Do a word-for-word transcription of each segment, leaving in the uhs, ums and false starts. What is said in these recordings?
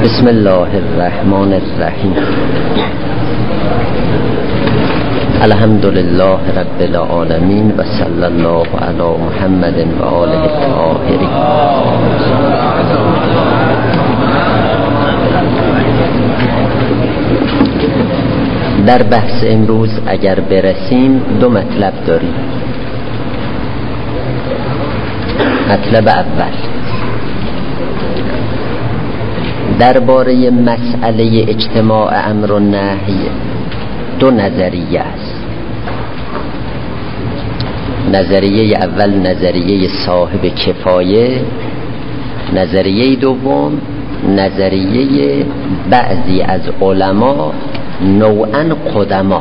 بسم الله الرحمن الرحیم. الحمد لله رب العالمین و صلی الله علی محمد و آله الطاهرین. در بحث امروز اگر برسیم دو مطلب داریم. مطلب اول درباره مسئله اجتماع امر و نهی دو نظریه است. نظریه اول نظریه صاحب کفایه، نظریه دوم نظریه بعضی از علما نوعاً قدما.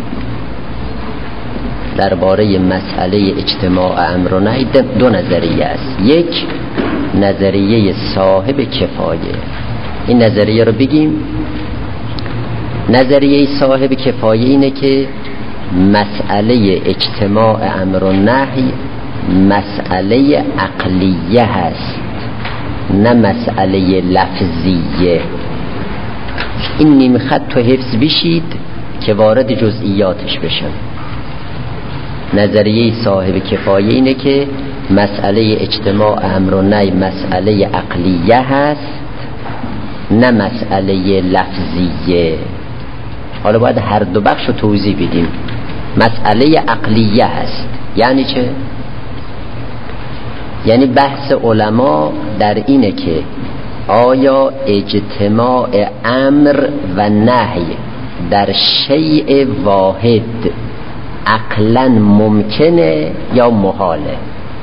درباره مسئله اجتماع امر و نهی دو نظریه است. یک نظریه صاحب کفایه، این نظریه رو بگیم. نظریه صاحب کفایه اینه که مسئله اجتماع امر و نهی مسئله عقلیه هست، نه مسئله لفظیه. این نیم خط تو حفظ بشید که وارد جزئیاتش بشن. نظریه صاحب کفایه اینه که مسئله اجتماع امر و نهی مسئله عقلیه هست، نه مسئله لفظیه. حالا باید هر دو بخش رو توضیح بدیم. مسئله عقلیه هست یعنی چه؟ یعنی بحث علما در اینه که آیا اجتماع امر و نهی در شیء واحد عقلاً ممکنه یا محاله؟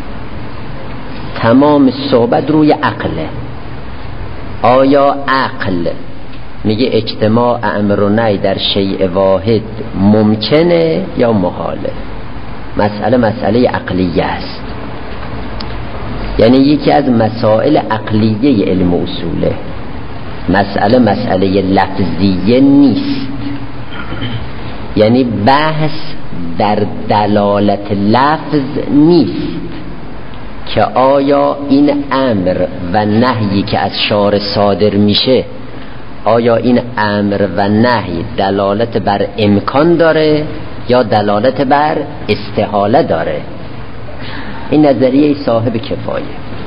تمام صحبت روی عقله. آیا عقل میگه اجتماع امر و نهی در شیء واحد ممکنه یا محاله؟ مسئله مسئله عقلیه است، یعنی یکی از مسائل عقلیه علم اصوله. مسئله مسئله لفظیه نیست، یعنی بحث در دلالت لفظ نیست که آیا این امر و نهی که از شارع صادر میشه، آیا این امر و نهی دلالت بر امکان داره یا دلالت بر استحاله داره. این نظریه صاحب کفایه.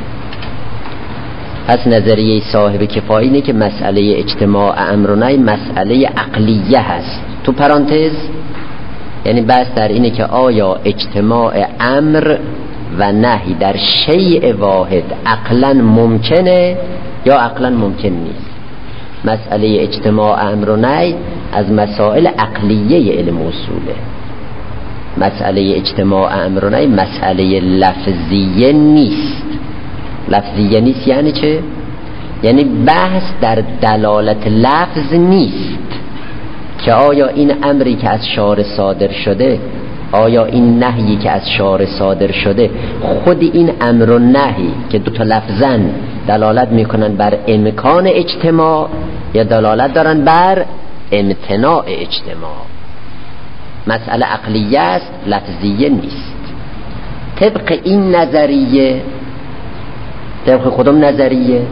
پس نظریه صاحب کفایه اینه که مسئله اجتماع امر و نهی مسئله عقلیه هست. تو پرانتز یعنی بحث در اینه که آیا اجتماع امر و نهی در شیء واحد عقلاً ممکنه یا عقلاً ممکن نیست. مسئله اجتماع امر و نهی از مسائل عقلیه علم اصوله. مسئله اجتماع امر و نهی مسئله لفظیه نیست. لفظیه نیست یعنی چه؟ یعنی بحث در دلالت لفظ نیست که آیا این امری که از شارع صادر شده، آیا این نهی که از شارع صادر شده، خود این امر و نهی که دو تا لفظن دلالت میکنن بر امکان اجتماع یا دلالت دارن بر امتناع اجتماع. مسئله عقلیه است، لفظیه نیست. طبق این نظریه، طبق کدوم نظریه؟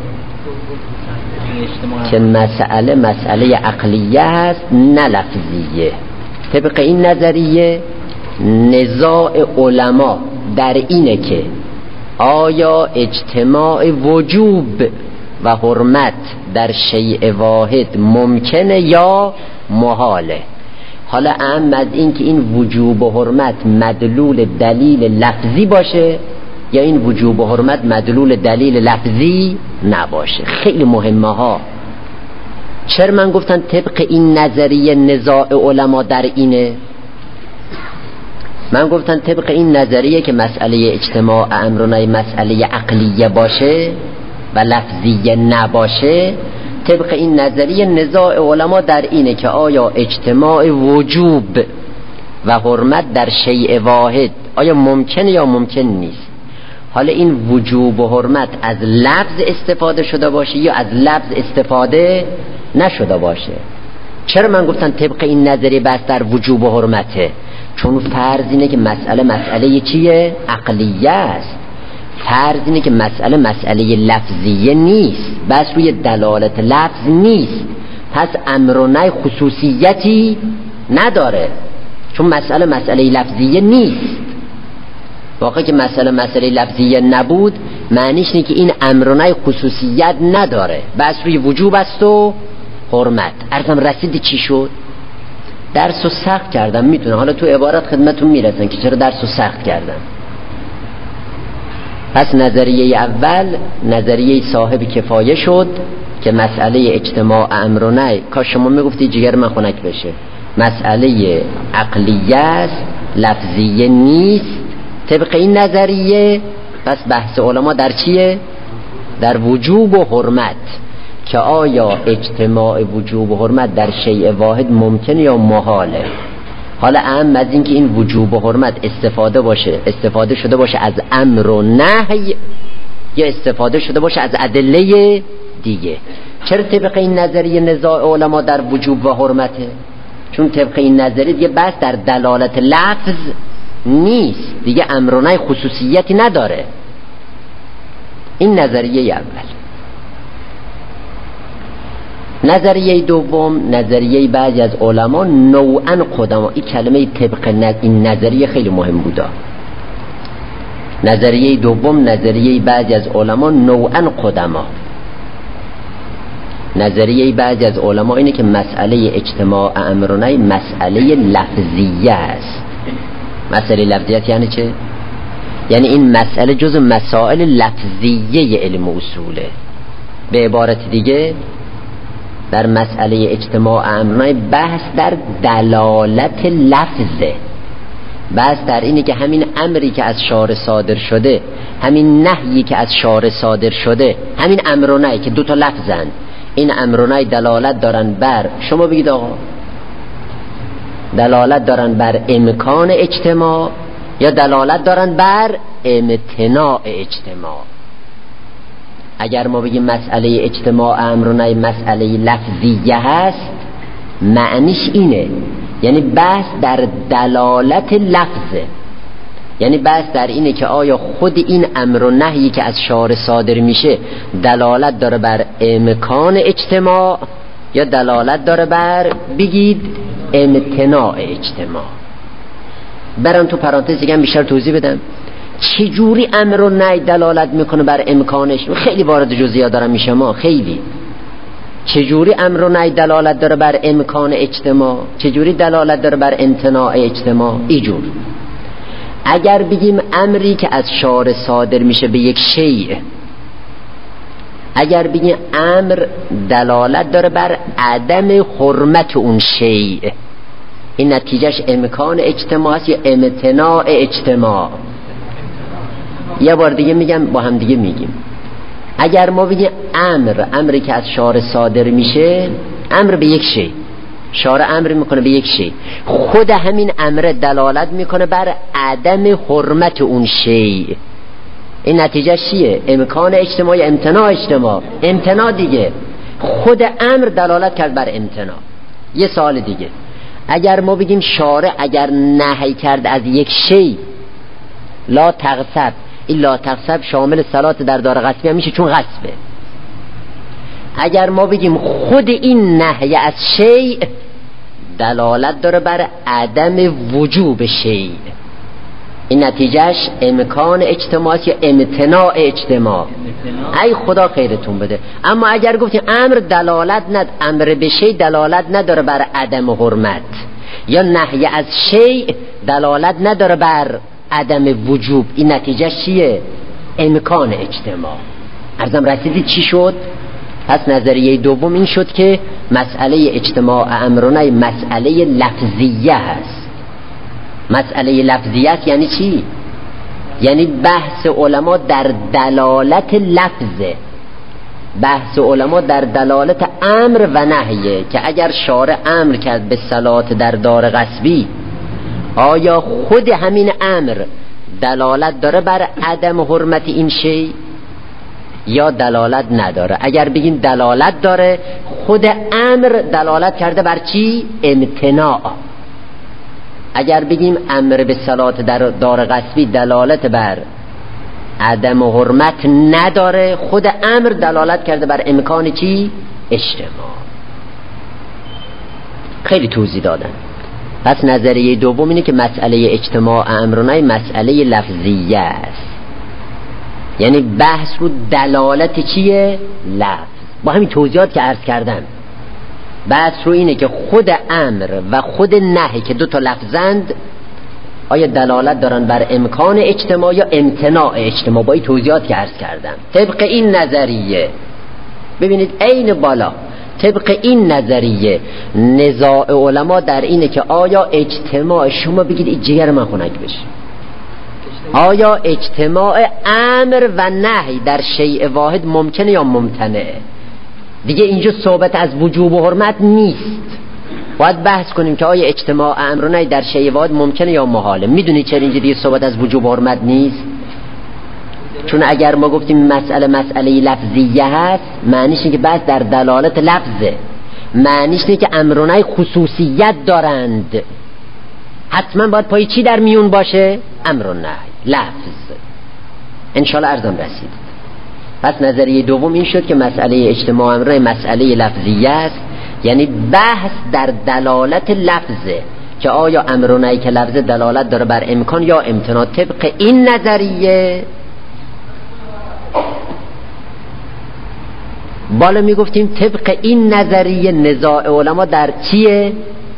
که مسئله مسئله عقلیه است نه لفظیه. طبق این نظریه نزاع علما در اینه که آیا اجتماع وجوب و حرمت در شیء واحد ممکنه یا محاله. حالا اهم از این که این وجوب و حرمت مدلول دلیل لفظی باشه یا این وجوب و حرمت مدلول دلیل لفظی نباشه. خیلی مهمه ها. چرا من گفتم طبق این نظریه نزاع علما در اینه؟ من گفتم طبق این نظریه که مسئله اجتماع امر و نهی مسئله عقلیه باشه و لفظیه نباشه، طبق این نظریه نزاع علما در اینه که آیا اجتماع وجوب و حرمت در شیء واحد آیا ممکنه یا ممکن نیست. حالا این وجوب و حرمت از لفظ استفاده شده باشه یا از لفظ استفاده نشده باشه. چرا من گفتم طبق این نظریه بس در وجوب و حرمته؟ چون فرض اینه که مسئله مسئله چیه؟ عقلیه است. فرض اینه که مسئله مسئله لفظیه نیست، بس روی دلالت لفظ نیست، پس امر و نهی خصوصیتی نداره، چون مسئله مسئله لفظیه نیست. واقعا که مسئله مسئله لفظیه نبود معنیش اینه که این امر و نهی خصوصیت نداره، بس روی وجوب است و حرمت. عرضم رسیدی چی شد؟ درس و سخت کردم، میتونه حالا تو عبارت خدمتون میرسن که چرا درس و سخت کردم. پس نظریه اول نظریه صاحب کفایه شد که مسئله اجتماع امر و نهی، کاش شما میگفتی جگر من خنک بشه، مسئله عقلیه است، لفظیه نیست. طبق این نظریه پس بحث علما در چیه؟ در وجوب و حرمت، که آیا اجتماع وجوب و حرمت در شیء واحد ممکن یا محاله. حالا اهم از این که این وجوب و حرمت استفاده باشه استفاده شده باشه از امر و نهی یا استفاده شده باشه از ادله دیگه. چرا طبق این نظریه نزاع علما در وجوب و حرمته؟ چون طبق این نظریه دیگه بس در دلالت لفظ نیست، دیگه امر و نهی خصوصیتی نداره. این نظریه اول. نظریه دوم نظریه بعضی از علما نوعا قدما، این کلمه طبق این نظریه خیلی مهم بوده. نظریه دوم نظریه بعضی از علما نوعا قدما، نظریه بعضی از علما اینه که مسئله اجتماع امر و نهی مسئله لفظیه است. مسئله لفظیت یعنی چه؟ یعنی این مسئله جز مسائل لفظیه علم اصوله. به عبارت دیگه در مسئله اجتماع امر و نهی بحث در دلالت لفظه، بحث در اینه که همین امری که از شارع صادر شده، همین نهیی که از شارع صادر شده، همین امر و نهی که دو تا لفظن، این امر و نهی دلالت دارن بر، شما بگید آقا، دلالت دارن بر امکان اجتماع یا دلالت دارن بر امتناع اجتماع. اگر ما بگیم مسئله اجتماع امر و نهی مسئله لفظیه هست، معنیش اینه، یعنی بحث در دلالت لفظه، یعنی بحث در اینه که آیا خود این امر و نهی که از شارع صادر میشه دلالت داره بر امکان اجتماع یا دلالت داره بر، بگید، امتناع اجتماع. برام تو پرانتز دیگه بیشتر توضیح بدم چجوری امر و نهی دلالت میکنه بر امکانش. خیلی وارد جزئیات دارم میشه، ما خیلی چجوری امر و نهی دلالت داره بر امکان اجتماع، چجوری دلالت داره بر امتناع اجتماع. اینجور اگر بگیم امری که از شارع صادر میشه به یک شیء، اگر بگیم امر دلالت داره بر عدم حرمت اون شیء، این نتیجهش امکان اجتماع است یا امتناع اجتماع. یه بار دیگه میگم، با هم دیگه میگیم. اگر ما بگیم امر، امری که از شارع صادر میشه، امر به یک شی، شارع امر میکنه به یک شی، خود همین امر دلالت میکنه بر عدم حرمت اون شی، این نتیجه چیه؟ امکان اجتماع یا امتناع اجتماع؟ امتناع دیگه، خود امر دلالت کرد بر امتناع. یه سوال دیگه، اگر ما بگیم شارع اگر نهی کرد از یک شی، لا تغصب، این لا تغصب شامل صلات در دار غصبی هم میشه چون غصبه. اگر ما بگیم خود این نهی از شیء دلالت داره بر عدم وجوب شیء، این نتیجهش امکان اجتماع یا امتناع اجتماع. ای خدا خیرتون بده. اما اگر گفتیم امر دلالت ند امر به شیء دلالت نداره بر عدم حرمت، یا نهی از شیء دلالت نداره بر عدم وجوب، این نتیجه چیه؟ امکان اجتماع. عرضم رسیدید چی شد؟ پس نظریه دوم این شد که مسئله اجتماع امر و نهی مسئله لفظیه هست. مسئله لفظیه است یعنی چی؟ یعنی بحث علما در دلالت لفظه، بحث علما در دلالت امر و نهیه، که اگر شارع امر کرد به صلات در دار غصبی، آیا خود همین امر دلالت داره بر عدم حرمت این شی یا دلالت نداره؟ اگر بگیم دلالت داره، خود امر دلالت کرده بر چی؟ امتناع. اگر بگیم امر به صلات در دار غصبی دلالت بر عدم حرمت نداره، خود امر دلالت کرده بر امکان چی؟ اجتماع. خیلی توضیح دادن. پس نظریه دوم اینه که مسئله اجتماع امر و نهی مسئله لفظیه است، یعنی بحث رو دلالت چیه؟ لفظ. با همین توضیحات که عرض کردم بحث رو اینه که خود امر و خود نهی که دو تا لفظند آیا دلالت دارن بر امکان اجتماع یا امتناع اجتماع. با این توضیحات که عرض کردم طبق این نظریه، ببینید عین بالا، طبق این نظریه نزاع علما در اینه که آیا اجتماع، شما بگید این جگر من خنک بشه، آیا اجتماع امر و نهی در شیء واحد ممکنه یا ممتنعه؟ دیگه اینجا صحبت از وجوب و حرمت نیست، باید بحث کنیم که آیا اجتماع امر و نهی در شیء واحد ممکنه یا محاله. میدونید چرا اینجا دیگه صحبت از وجوب و حرمت نیست؟ چون اگر ما گفتیم مسئله مسئله لفظیه هست، معنیش اینه که بحث در دلالت لفظه، معنیش اینه که امر و نهی خصوصیت دارند، حتما باید پای چی در میون باشه؟ امر و نهی، لفظ. انشالله عرضم رسید. پس نظریه دوم این شد که مسئله اجتماع امر و نهی مسئله لفظیه است، یعنی بحث در دلالت لفظه که آیا امر و نهی که لفظ دلالت داره بر امکان یا امتناع. طبق این نظریه بالا میگفتیم طبق این نظریه نزاع علما در چیه؟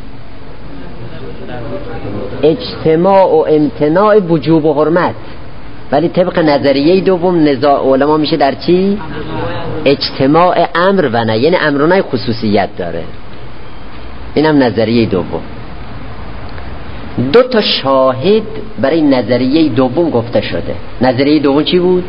اجتماع و امتناع وجوب و حرمت. ولی طبق نظریه دوم نزاع علما میشه در چی؟ اجتماع امر و نهی، یعنی امر و نهی خصوصیت داره. اینم نظریه دوم. دو تا شاهد برای نظریه دوم گفته شده. نظریه دوم چی بود؟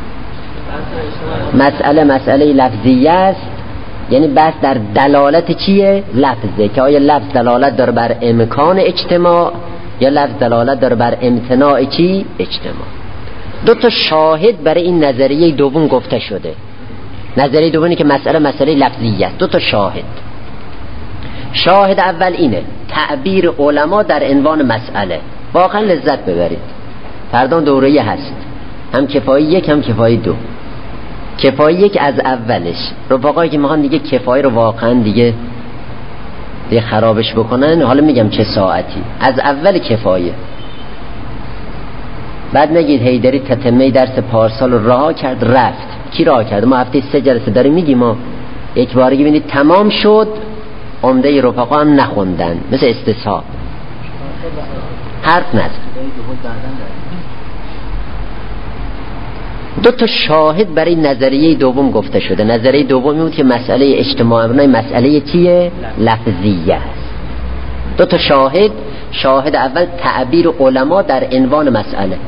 مسئله مسئله لفظیه است، یعنی بس در دلالت چیه؟ لفظه، که آیا لفظ دلالت داره بر امکان اجتماع یا لفظ دلالت داره بر امتناع چی؟ اجتماع. دو تا شاهد برای این نظریه دوم گفته شده. نظریه دومی که مسئله مسئله لفظیه است، دو تا شاهد. شاهد اول اینه تعبیر علما در عنوان مسئله. واقعا لذت ببرید، فردا دوره‌ای هست، هم کفایی یک هم کفایی دو. کفایی یک از اولش، رفقایی که میخوان دیگه کفایی رو واقعا دیگه دیگه خرابش بکنن، حالا میگم چه ساعتی، از اول کفایه. بعد نگید هیدری تتمه درس پارسال رو رها کرد رفت. کی رها کرد؟ ما هفته سه جلسه داریم میگیم، ما یک بارگی ببینید تمام شد، عمده رفقا هم نخوندن، مثل استصحاب حرف نزد. دو تا شاهد برای نظریه دوم گفته شده. نظریه دوم بود که مسئله اجتماع امر و نهی مسئله چیه؟ لفظیه است. دو تا شاهد. شاهد اول تعبیر علما در عنوان مسئله.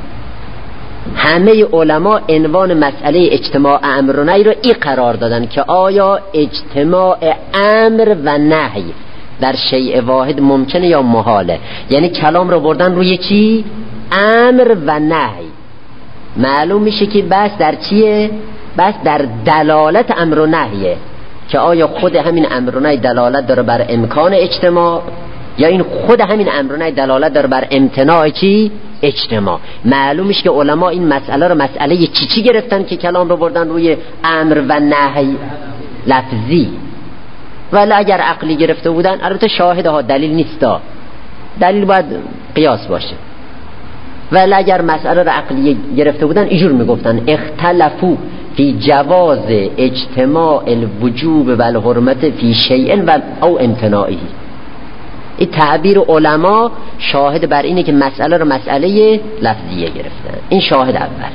همه علما عنوان مسئله اجتماع امر و نهی رو ای قرار دادن که آیا اجتماع امر و نهی در شیء واحد ممکنه یا محاله. یعنی کلام رو بردن روی چی؟ امر و نهی. معلوم میشه که بس در چیه؟ بس در دلالت امر و نهیه، که آیا خود همین امر و نهی دلالت داره بر امکان اجتماع یا این خود همین امر و نهی دلالت داره بر امتناع چی؟ اجتماع. معلوم میشه که علما این مسئله رو مسئله چی چی گرفتن که کلام رو بردن روی امر و نهی لفظی. ولی اگر عقلی گرفته بودن، البته شاهدها دلیل نیستا، دلیل باید قیاس باشه، ولی اگر مسئله رو عقلی گرفته بودن اینجور میگفتن اختلفو فی جواز اجتماع الوجوب و الحرمت فی شیء و او امتناعی. این تعبیر علما شاهد بر اینه که مسئله رو مسئله لفظیه گرفتن. این شاهد اول.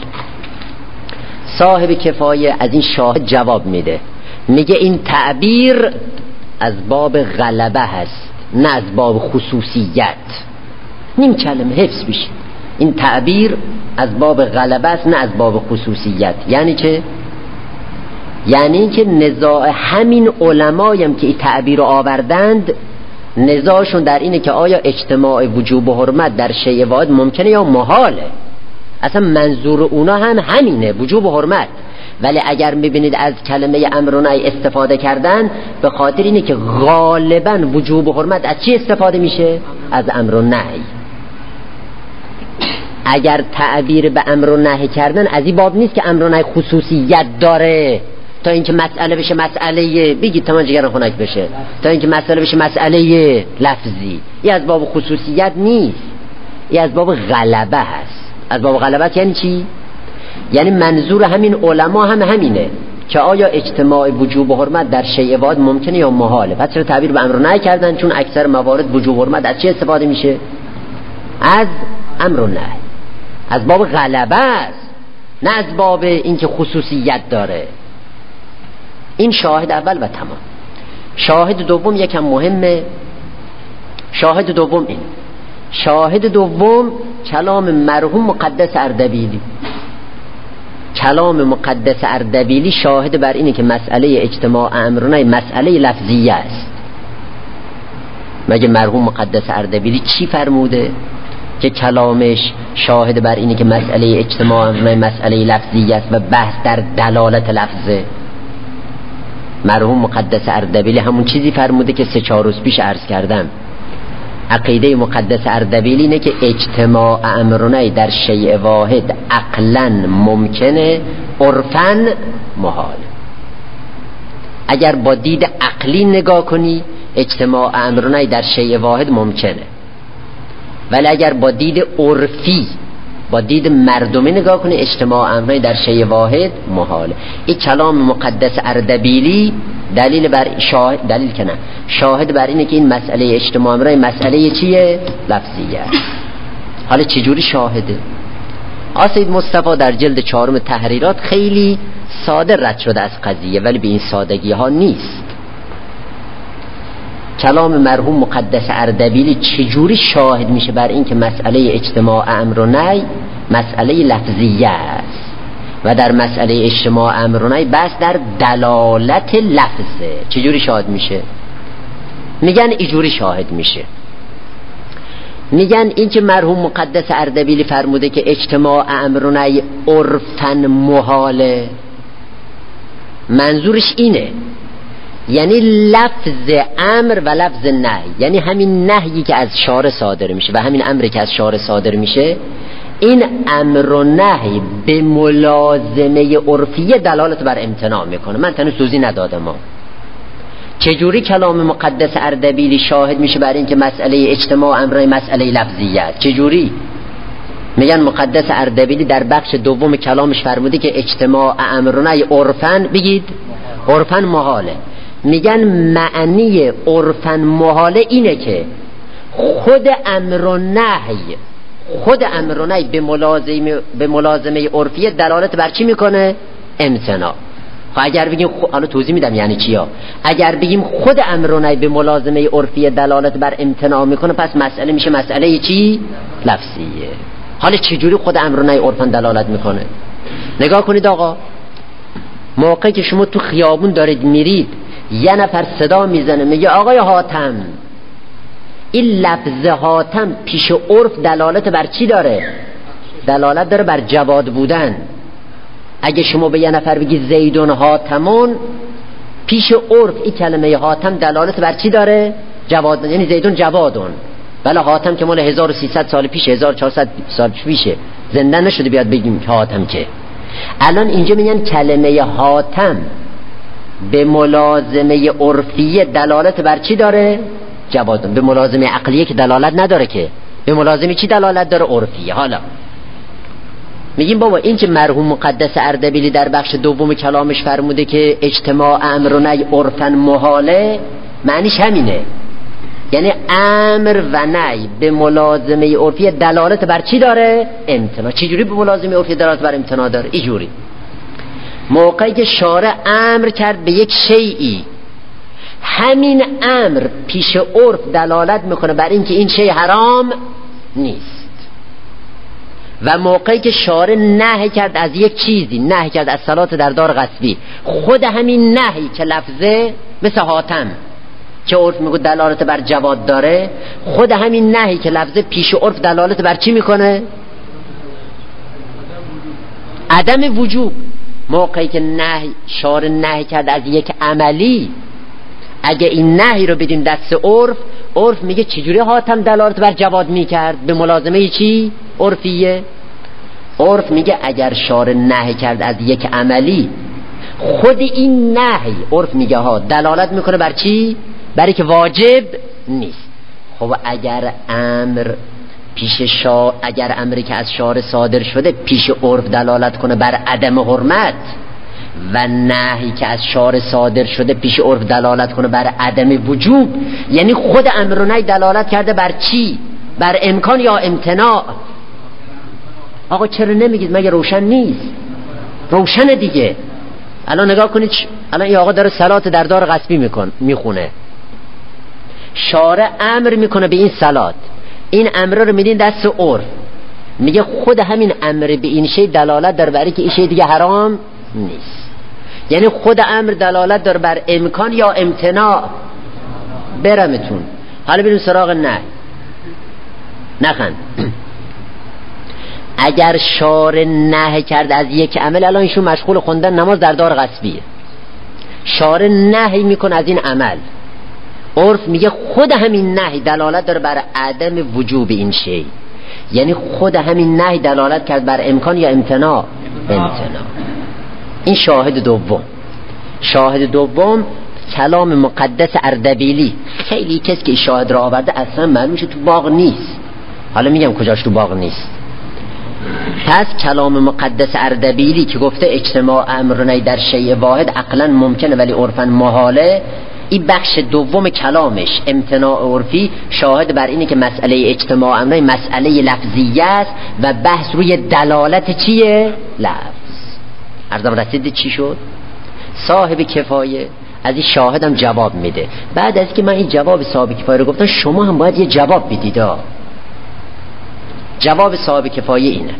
صاحب کفایه از این شاهد جواب میده، میگه این تعبیر از باب غلبه هست، نه از باب خصوصیت. نیم کلمه حفظ بشید، این تعبیر از باب غلبه است نه از باب خصوصیت. یعنی چه؟ یعنی که نزاع همین علمایم که این تعبیر رو آوردند، نزاعشون در اینه که آیا اجتماع وجوب و حرمت در شیء واحد ممکنه یا محاله. اصلا منظور اونا هم همینه، وجوب و حرمت. ولی اگر میبینید از کلمه امر و نهی استفاده کردن، به خاطر اینه که غالبا وجوب و حرمت از چی استفاده میشه؟ از امر و نهی. اگر تعبیر به امر و نهی کردن از این باب نیست که امر و نهی خصوصیت داره تا اینکه مسئله بشه مسئله بگید تمام جگران خنک بشه، تا اینکه مسئله بشه مسئله لفظی. این از باب خصوصیت نیست، این از باب غلبه هست. از باب غلبه یعنی چی؟ یعنی منظور همین علما هم همینه که آیا اجتماع وجوب و حرمت در شیء واحد ممکنه یا محاله. پس چرا تعبیر به امر و نهی کردن؟ چون اکثر موارد وجوب و حرمت از چه استفاده میشه؟ از امر و نهی. از باب غلبه است، نه از باب اینکه خصوصیت داره. این شاهد اول و تمام. شاهد دوم یکم مهمه. شاهد دوم این شاهد دوم کلام مرحوم مقدس اردبیلی. کلام مقدس اردبیلی شاهد بر اینه که مسئله اجتماع امر و نهی مسئله لفظیه است. مگه مرحوم مقدس اردبیلی چی فرموده که کلامش شاهد بر اینه که مسئله اجتماع امر و نهی مسئله لفظیه است و بحث در دلالت لفظه؟ مرحوم مقدس اردبیلی همون چیزی فرموده که سه چهار روز پیش عرض کردم. عقیده مقدس اردبیلی اینه که اجتماع امر و نهی در شیء واحد عقلاً ممکنه، عرفاً محال. اگر با دید عقلی نگاه کنی اجتماع امر و نهی در شیء واحد ممکنه، ولی اگر با دید عرفی با دید مردمی نگاه کنی اجتماع امر و نهی در شیء واحد محاله. این کلام مقدس اردبیلی دلیل بر شاهد دلیل کنه شاهد بر اینه که این مسئله اجتماع امر و نهی مسئله چیه؟ لفظیه. حالا چجوری شاهده؟ آسید مصطفی در جلد چهارم تحریرات خیلی ساده رد شده از قضیه، ولی به این سادگی ها نیست. کلام مرحوم مقدس اردبیلی چجوری شاهد میشه بر این که مسئله اجتماع امر و نهی مسئله لفظیه است و در مسئله اجتماع امر و نهی بس در دلالت لفظه؟ چجوری شاهد میشه؟ میگن اینجوری شاهد میشه. میگن این که مرحوم مقدس اردبیلی فرموده که اجتماع امر و نهی عرفاً محاله، منظورش اینه یعنی لفظ امر و لفظ نهی، یعنی همین نهیی که از شارع صادر میشه و همین امری که از شارع صادر میشه، این امر و نهی به ملازمه عرفیه دلالت بر امتناع میکنه. من تنو توضیح ندادم ما چجوری کلام مقدس اردبیلی شاهد میشه بر این که مسئله اجتماع امر مسئله لفظیه است. چجوری؟ میگن مقدس اردبیلی در بخش دوم کلامش فرموده که اجتماع امر و نهی عرفاً بگید عرفاً محاله. میگن معنی عرفاً محاله اینه که خود امر و نهی خود امر و نهی به ملازمه به ملازمه عرفیه دلالت بر چی میکنه؟ امتناع. خب اگر بگیم خ... حالا توضیح میدم یعنی چیا. اگر بگیم خود امر و نهی به ملازمه عرفیه دلالت بر امتناع میکنه، پس مسئله میشه مسئله چی؟ لفظیه. حالا چجوری خود امر و نهی عرفاً دلالت میکنه؟ نگاه کنید آقا، موقعی که شما تو خیابون دارید میرید یه نفر صدا میزنه میگه آقای حاتم، این لفظ حاتم پیش عرف دلالت بر چی داره؟ دلالت داره بر جواد بودن. اگه شما به یه نفر بگی زیدون حاتمون، پیش عرف این کلمه حاتم دلالت بر چی داره؟ جواد، یعنی زیدون جوادون. بله حاتم که مال هزار و سیصد سال پیش هزار و چهارصد سال پیشه، زنده نشده بیاد بگیم که حاتم. که الان اینجا میگن کلمه حاتم به ملازمه عرفیه دلالت بر چی داره؟ جوادون. به ملازمه عقلیه که دلالت نداره، که به ملازمه چی دلالت داره؟ عرفیه. حالا میگیم بابا این که مرحوم مقدس اردبیلی در بخش دوم کلامش فرموده که اجتماع امر و نهی عرفاً محاله، معنیش همینه، یعنی امر و نهی به ملازمه عرفی دلالت بر چی داره؟ امتناع. چی جوری به ملازمه عرفی دلالت بر امتناع داره؟ اینجوری موقعی که شارع امر کرد به یک شیئی، همین امر پیش عرف دلالت میکنه بر اینکه این شیء حرام نیست، و موقعی که شارع نهی کرد از یک چیزی، نهی کرد از صلات در دار غصبی، خود همین نهی که لفظه مثل حاتم که عرف میگه دلالت بر جواد داره، خود همین نهی که لفظه پیش عرف دلالت بر چی میکنه؟ عدم وجوب. موقعی که نهی شارع نهی کرد از یک عملی، اگه این نهی رو بدیم دست عرف، عرف میگه چجوری حاتم دلالت بر جواد میکرد؟ به ملازمه چی؟ عرفیه. عرف میگه اگر شارع نهی کرد از یک عملی، خود این نهی عرف میگه ها دلالت میکنه بر چی؟ برای که واجب نیست. خب اگر امر پیش شا... اگر امری که از شارع صادر شده پیش عرف دلالت کنه بر عدم حرمت و نهی که از شارع صادر شده پیش عرف دلالت کنه بر عدم وجوب، یعنی خود امر و نهی دلالت کرده بر چی؟ بر امکان یا امتناع. آقا چرا نمیگید؟ مگه روشن نیست؟ روشن دیگه. الان نگاه کنید، الان این آقا داره صلات در دار غصبی میکن میخونه، شارع امر میکنه به این صلات، این امر رو میدین دست عرف، میگه خود همین امر به این شی دلالت داره برای که این شی دیگه حرام نیست. یعنی خود امر دلالت داره بر امکان یا امتناع. برمتون حالا بریم سراغ نه. نخند. اگر شارع نهی کرد از یک عمل، الان ایشون مشغول خوندن نماز در دار غصبیه، شارع نهی میکنه از این عمل، عرف میگه خود همین نهی دلالت داره بر عدم وجوب این شی، یعنی خود همین نهی دلالت کرد بر امکان یا امتناع. امتناع. این شاهد دوم. شاهد دوم کلام مقدس اردبیلی. خیلی کسی که شاهد را آورده اصلا معلوم شد تو باغ نیست. حالا میگم کجاش تو باغ نیست. پس کلام مقدس اردبیلی که گفته اجتماع امر و نهی در شیء واحد عقلا ممکنه ولی عرفا محاله، این بخش دوم کلامش امتناع عرفی شاهد بر اینه که مسئله اجتماع امر و نهی مسئله لفظیه است و بحث روی دلالت چیه؟ لفظ. عرضم رسید چی شد؟ صاحب کفایه از این شاهدم جواب میده. بعد از که من این جواب صاحب کفایه رو گفتم، شما هم باید یه جواب بدید. جواب صاحب کفایه اینه.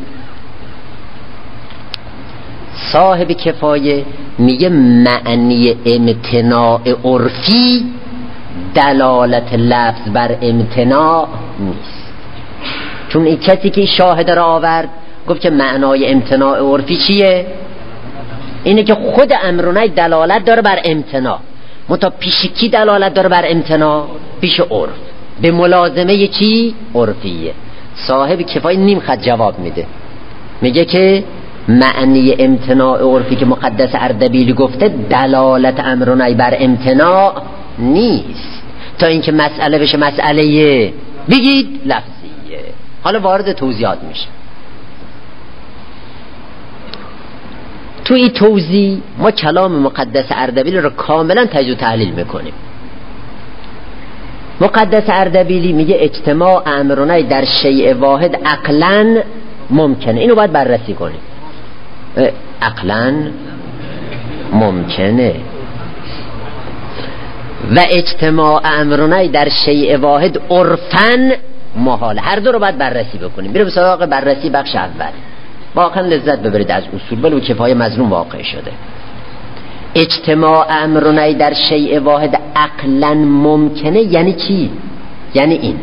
صاحب کفایه میگه معنی امتناع عرفی دلالت لفظ بر امتناع نیست. چون این کسی که شاهد را آورد گفت که معنای امتناع عرفی چیه؟ اینه که خود امر و نهی دلالت داره بر امتناع، متا پیش کی دلالت داره بر امتناع؟ پیش عرف، به ملازمه چی؟ عرفیه. صاحب کفایه نیم خط جواب میده، میگه که معنی امتناع عرفی که مقدس اردبیلی گفته دلالت امر و نهی بر امتناع نیست، تا اینکه مسئله بشه مسئله بگید لفظیه. حالا وارد توضیحات میشه. تو این توضیح ما کلام مقدس اردبیلی رو کاملا تجزیه و تحلیل میکنیم. مقدس اردبیلی میگه اجتماع امر و نهی در شیء واحد عقلا ممکنه. اینو باید بررسی کنیم. عقلا ممکنه و اجتماع امر و نهی در شیء واحد عرفاً محال. هر دو رو باید بررسی بکنیم. بریم سراغ بررسی بخش اول. واقعا لذت ببرید از اصول، بلو کفایه مظلوم واقع شده. اجتماع امر و نهی در شیء واحد عقلا ممکنه یعنی چی؟ یعنی این،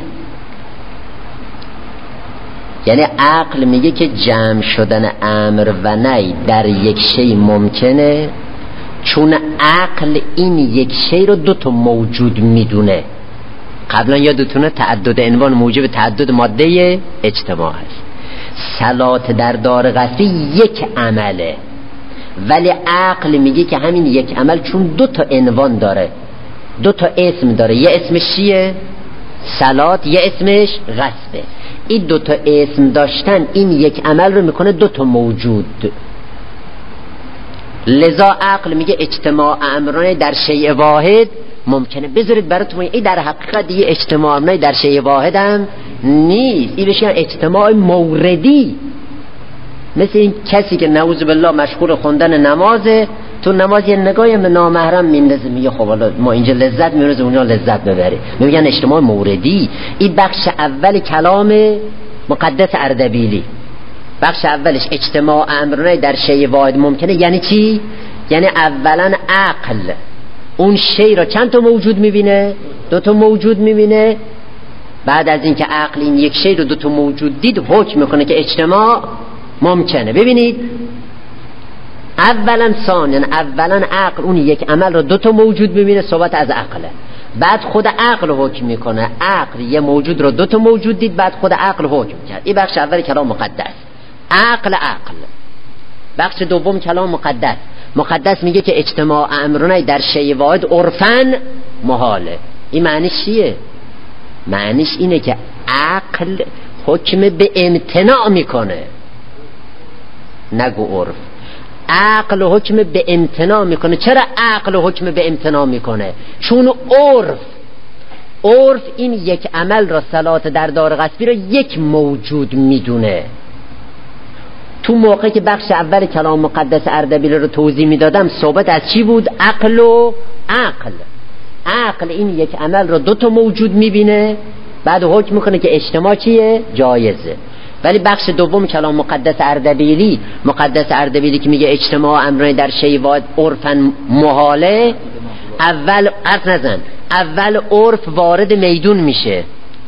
یعنی عقل میگه که جمع شدن امر و نهی در یک شی ممکنه، چون عقل این یک شی رو دو تا موجود میدونه. قبلا یادتونه تعدد عنوان موجب تعدد ماده اجتماع هست. صلات در دار غصبی یک عمله، ولی عقل میگه که همین یک عمل چون دو تا عنوان داره، دو تا اسم داره، یه اسمش چیه؟ صلات، یه اسمش غصبه. این دو تا اسم داشتن این یک عمل رو میکنه دو تا موجود. لذا عقل میگه اجتماع امرانه در شیء واحد ممکنه. بذارید براتون این در حقیقت یه اجتماع امرانه در شیء واحد هم نیست، این بشه اجتماع موردی. مثل این کسی که نعوذ بالله مشغول خوندن نمازه، تو نماز یه نگاهی به نامحرم میندازه، میگه خب حالا ما اینجا لذت میبریم اونجا لذت ببره، میگن اجتماع موردی. این بخش اول کلام مقدس اردبیلی. بخش اولش اجتماع امرانه در شیء واحد ممکنه یعنی چی؟ یعنی اولا عقل اون شی را چند تا موجود میبینه؟ دو تا موجود میبینه. بعد از اینکه عقل این یک شی رو دو تا موجود دید، حکم میکنه که اجتماع ممکنه. ببینید اولا ثانیا اولا عقل اون یک عمل رو دو تا موجود میبینه، صحبت از عقله. بعد خود عقل حکم میکنه، عقل یه موجود رو دو تا موجود دید، بعد خود عقل حکم کرد. این بخش اول کلام مقدس. عقل عقل. بخش دوم کلام مقدس. مقدس میگه که اجتماع امرونه در شیء واحد عرفاً محاله. این معنیش چیه؟ معنیش اینه که عقل حکم به امتناع میکنه، نگو عرف. عقل حکم به امتناع میکنه. چرا عقل حکم به امتناع میکنه؟ چون عرف عرف این یک عمل را، صلات در دار غصبی را یک موجود میدونه. تو موقعی که بخش اول کلام مقدس اردبیل رو توضیح میدادم صحبت از چی بود؟ عقل و عقل. عقل این یک عمل رو دو تا موجود میبینه، بعد حکم میکنه که اجتماع چیه؟ جایزه. ولی بخش دوم کلام مقدس اردبیلی، مقدس اردبیلی که میگه اجتماع امرین در شیء واحد عرفاً محاله، اول حرف نزن، اول عرف وارد میدون میشه.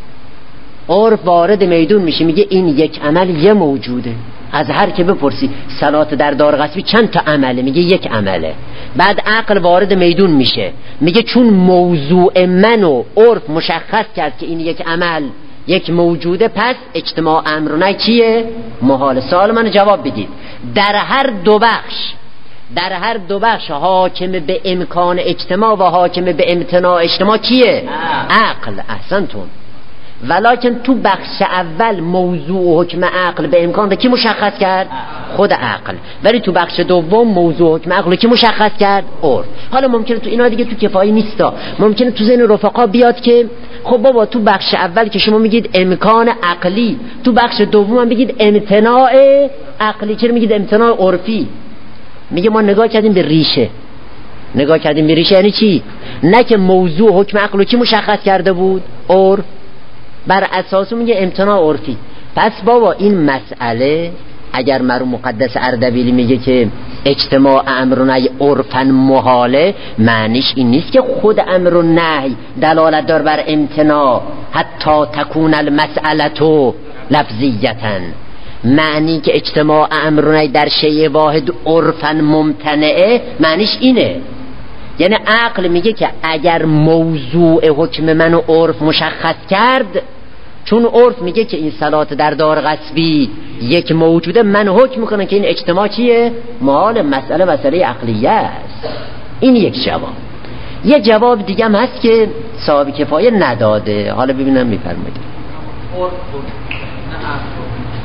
عرف وارد میدون میشه، میگه این یک عمل یه موجوده. از هر که بپرسی صلات در دار غصبی چند تا عمله؟ میگه یک عمله. بعد عقل وارد میدون میشه، میگه چون موضوع من و عرف مشخص کرد که این یک عمل یک موجوده، پس اجتماع امرونه چیه؟ محال. سوال منو جواب بدید. در هر دو بخش در هر دو بخش حاکم به امکان اجتماع و حاکم به امتناع اجتماع کیه؟ عقل. احسنتون. ولکن تو بخش اول موضوع حکم عقل به امکان رو کی مشخص کرد؟ خود عقل. ولی تو بخش دوم موضوع حکم عقل رو کی مشخص کرد؟ عرف. حالا ممکنه تو اینا دیگه تو کفایی نیستا، ممکنه تو ذهن رفقا بیاد که خب بابا تو بخش اول که شما میگید امکان عقلی، تو بخش دوم هم بگید امتناع عقلی، چرا میگید امتناع عرفی؟ میگه ما نگاه کردیم به ریشه. نگاه کردیم به ریشه یعنی چی؟ نه که موضوع حکم عقل رو کی مشخص کرده بود؟ عرف. بر اساس میگه امتناع عرفی. پس بابا این مسئله اگر مرو مقدس اردبیلی میگه که اجتماع امر و نهی عرفاً محاله، معنیش این نیست که خود امر و نهی دلالت دار بر امتناع حتی تکون المسئلة لفظیتاً. معنی که اجتماع امر و نهی در شیء واحد عرفاً ممتنعه، معنیش اینه. یعنی عقل میگه که اگر موضوع حکم من و عرف مشخص کرد، چون عرف میگه که این صلات در دار غصبی یک موجوده، من حکم میکنم که این اجتماع چیه؟ محال. مسئله مسئله عقلیه است. این یک جواب. یه جواب دیگه هم هست که صاحب کفایه نداده، حالا ببینم میفرمایید. عرف نه عقل.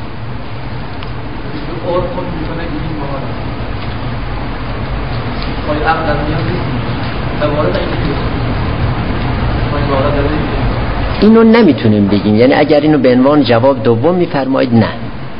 عرف میکنه این محال. پای عقل در میاد اینو نمیتونیم بگیم. یعنی اگر اینو به عنوان جواب دوم میفرمایید نه.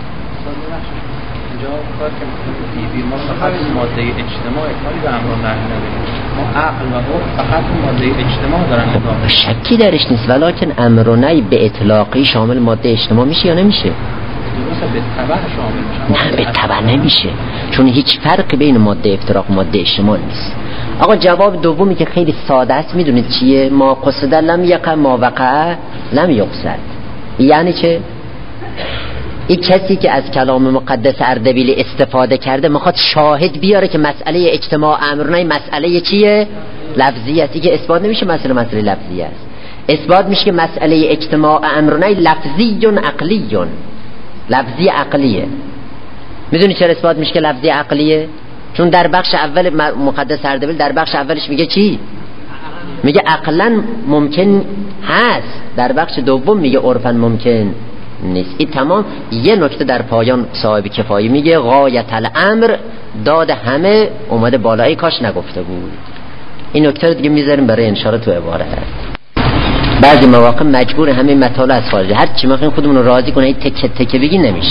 ما فقط ماده اجتماع کاری به امر و نهی نداریم. ما عقل و عرف فقط ماده اجتماع دارن نگاه. شکی درش نیست، ولکن امر و نهی به اطلاقی شامل ماده اجتماع میشه یا نمیشه؟ به تبع شامل میشه. نه به تبع نمیشه، چون هیچ فرقی بین ماده افتراق و ماده اجتماع نیست. آقا جواب دومی که خیلی ساده است میدونید چیه؟ ما قصد لم یقع ما وقع لم یقصد. یعنی چه؟ این کسی که از کلام مقدس اردبیلی استفاده کرده میخواد شاهد بیاره که مسئله اجتماع امرونه مسئله چیه؟ لفظی است. که اثبات نمیشه مسئله مسئله لفظی است. اثبات میشه که مسئله اجتماع امرونه لفظی عقلی، لفظی عقلیه. میدونی چرا اثبات میشه که لفظی عقلیه؟ چون در بخش اول مقدس اردبیل در بخش اولش میگه چی؟ میگه عقلا ممکن هست، در بخش دوم میگه عرفاً ممکن نیست. این تمام. یه نکته در پایان صاحب کفایی میگه غایت الامر، داد همه اومده بالایی، کاش نگفته بود. این نکته رو دیگه میذاریم برای انشاءالله تو عبارت. بعضی مواقع مجبور همین مطالب از خارج هر چی میخوایم خودمون رو راضی کنه، این تکه تکه بگی نمیشه.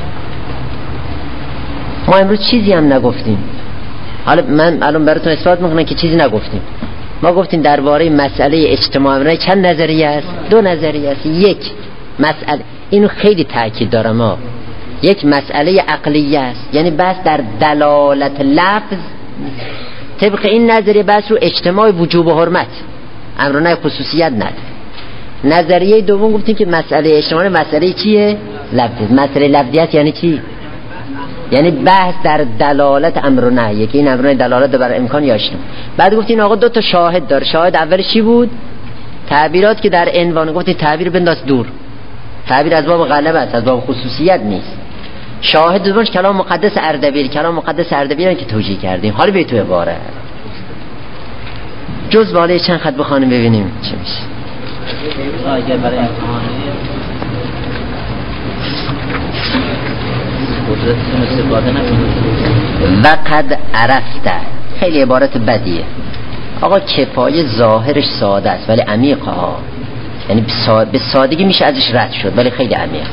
ما امروز چیزی هم نگفتیم. حالا من الان براتون اثبات میکنم که چیزی نگفتیم. ما گفتیم درباره مسئله اجتماع امرونه چند نظریه است؟ دو نظریه است. یک مسئله، اینو خیلی تاکید دارم ها، یک مسئله عقلیه است، یعنی بس در دلالت لفظ طبق این نظریه بس رو اجتماع وجوب و حرمت، امرونه خصوصیت نداره. نظریه دوم گفتیم که مسئله اجتماع مسئله چیه؟ لفظ. مسئله لفظیت یعنی چی؟ یعنی بحث در دلالت امر و نهی، که این امر و نهی دلالت بر امکان یا اجتماع. بعد گفتین آقا دو تا شاهد داره. شاهد اولش چی بود؟ تعبیرات که در عنوان گفتین تعبیر بنداز دور. تعبیر از باب غلبه است، از باب خصوصیت نیست. شاهد دومش کلام مقدس اردبیل، کلام مقدس اردبیل که توجیه کردیم. حالا به تو عباره جز بالای چند خط بخوانیم ببینیم چه میشه. اگر برای امتحانی قدرتتون استفاده نکنید. وقد عرفته خیلی عبارت بدیه آقا. کفایه ظاهرش ساده است ولی عمیقه ها، یعنی به سادگی میشه ازش رد شد ولی خیلی عمیق.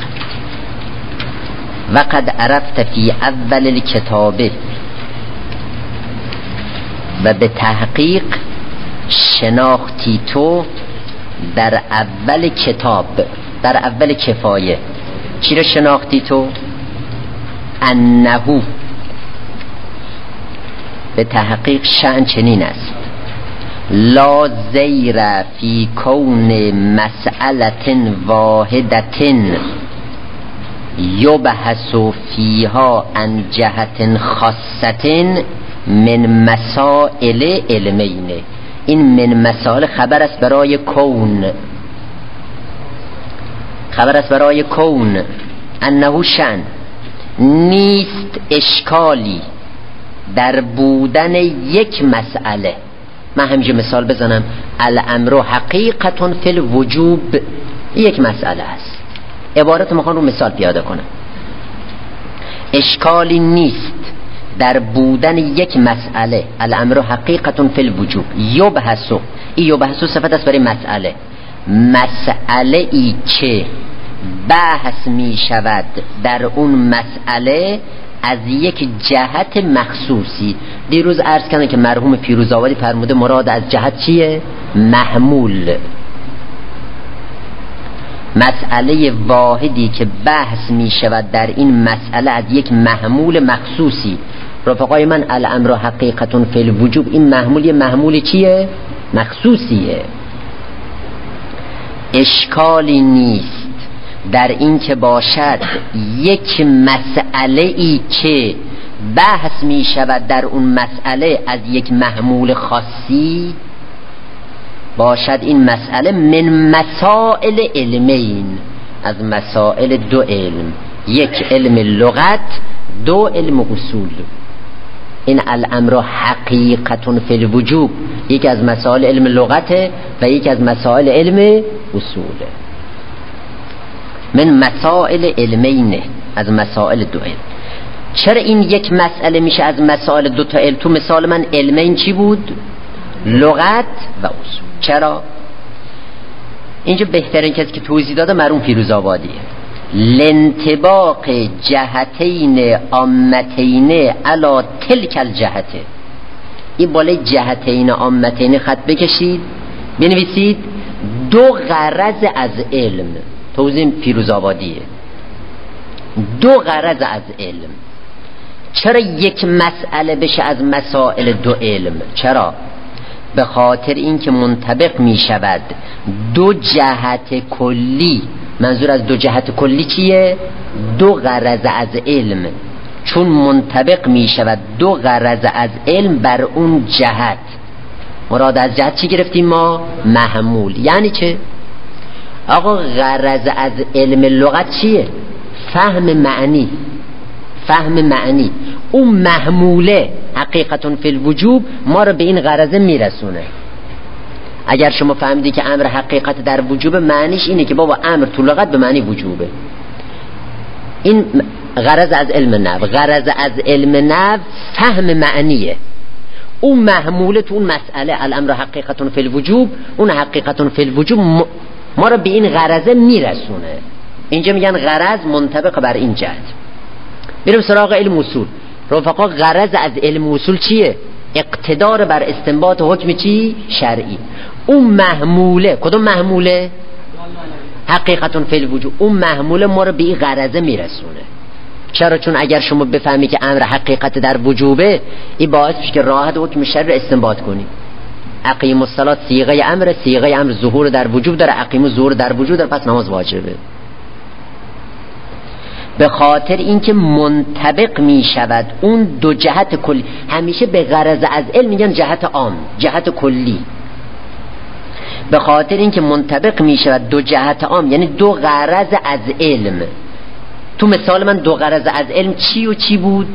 وقد عرفت فی اول الکتاب، و به تحقیق شناختی تو در اول کتاب، در اول کفایه. چی رو شناختی تو؟ انهو، به تحقیق شأن چنین است: لا زیر فی کون مسئلة واحدة یبحث فیها عن جهت خاصة من مسائل علمین. این من مسائل خبر است برای کون، خبر است برای کون. انه شأن نیست اشکالی در بودن یک مسئله. من همینجا مثال بزنم: الامر حقیقتون فی الوجوب، یک مسئله است. عبارت میخوام رو مثال پیاده کنم. اشکالی نیست در بودن یک مسئله. الامر حقیقتون فی الوجوب یبحث، این یبحث صفت است برای مسئله. مسئله ای که بحث می شود در اون مسئله از یک جهت مخصوصی. دیروز عرض کردم که مرحوم پیروزآبادی فرموده مراد از جهت چیه؟ محمول. مسئله واحدی که بحث می شود در این مسئله از یک محمول مخصوصی. رفقای من، الامر حقیقتون فی الوجوب، این محمول یه محمول چیه؟ مخصوصیه. اشکالی نیست در این که باشد یک مسئله ای که بحث می شود در اون مسئله از یک محمول خاصی، باشد این مسئله من مسائل علمین، از مسائل دو علم، یک علم لغت، دو علم اصول. این الامر حقیقتون فی الوجوب یکی از مسائل علم لغته و یکی از مسائل علم اصوله. من مسائل علمینه، از مسائل دو علم. چرا این یک مسئله میشه از مسائل دو تا علم؟ تو مثال من علمین چی بود؟ لغت و اصول. چرا؟ اینجا بهترین کسی که توضیح داده مرحوم پیروزآبادیه. لانطباق جهتین عامتین علی تلک الجهته. این بالای جهتین عامتین خط بکشید بنویسید: دو غرض از علم. توضیح پیروزآبادیه. دو غرض از علم. چرا یک مسئله بشه از مسائل دو علم؟ چرا؟ به خاطر اینکه منطبق می شود دو جهت کلی. منظور از دو جهت کلی چیه؟ دو غرض از علم. چون منطبق می شود دو غرض از علم بر اون جهت. مراد از جهت چی گرفتیم ما؟ محمول. یعنی چه؟ آقا غرض از علم لغت چیه؟ فهم معنی. فهم معنی. اون محموله حقیقتون فی الوجوب ما رو به این غرض میرسونه. اگر شما فهمیدی که امر حقیقت در وجوب، معنیش اینه که بابا امر تو لغت به معنی وجوبه. این غرض از علم نحو. غرض از علم نحو فهم معنیه. اون محموله تو اون مسئله الامر حقیقتون فی الوجوب، اون حقیقتون فی الوجوب ما رو به این غرض میرسونه. اینجا میگن غرض منطبق بر این جهت. بریم سراغ علم اصول. رفقا غرض از علم اصول چیه؟ اقتدار بر استنباط حکم چی؟ شرعی. اون محموله، کدوم محموله؟ حقیقتون فی الوجوب. اون محموله ما رو به این غرض میرسونه. چرا؟ چون اگر شما بفهمی که امر حقیقت در وجوبه، این باعث میشه که راحت حکم شرع استنباط کنی. اقیم الصلاة صیغه امر، صیغه امر ظهور در وجوب داره، اقیم ظهور در وجوب داره، پس نماز واجبه. به خاطر اینکه منطبق می شود اون دو جهت کلی. همیشه به غرض از علم میگن جهت عام، جهت کلی. به خاطر اینکه منطبق می شود دو جهت عام، یعنی دو غرض از علم تو مثال من دو غرض از علم چی و چی بود؟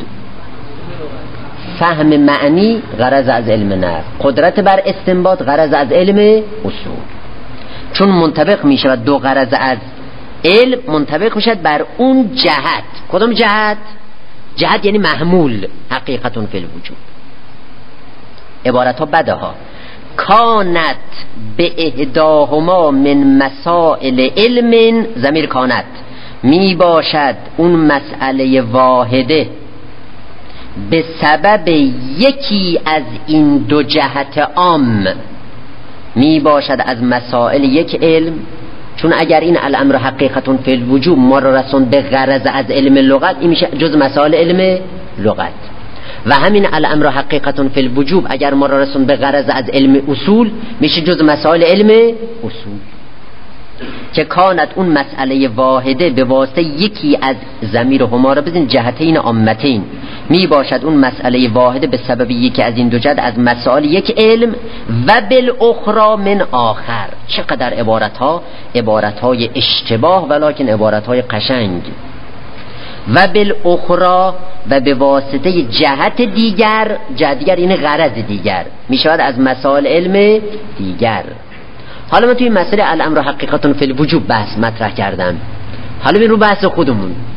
فهم معنی غرض از علم نحو، قدرت بر استنباط غرض از علم اصول. چون منطبق می شود دو غرض از علم منطبق می شود بر اون جهت. کدام جهت؟ جهت یعنی محمول حقیقتون فی الوجود. عبارت ها بده ها. کانت به احداهما من مسائل علم، ضمیر کانت می باشد اون مسئله واحده به سبب یکی از این دو جهت عام، می باشد از مسائل یک علم. چون اگر این الامر حقیقتون فی الوجود ما را رسون به غرض از علم لغت، این میشه جز مسائل علم لغت. و همین الامر حقیقتون فی الوجود اگر ما را رسون به غرض از علم اصول، میشه جز مسائل علم اصول. که کانت اون مسئله واحده به واسطه یکی از ضمیر هما را بزن جهتین عامتین، می باشد اون مسئله واحده به سبب یکی از این دو جهت از مسائل یک علم. و بالاخرى من آخر. چقدر عبارت ها عبارت های اشتباه ولکن عبارت های قشنگ. و بالاخرى و به واسطه جهت دیگر، جهت دیگر این غرض دیگر، می شود از مسائل علم دیگر. حالا من توی مسئله الامر حقیقتون فی الوجود بحث مطرح کردم. حالا ببین رو بحث خودمون.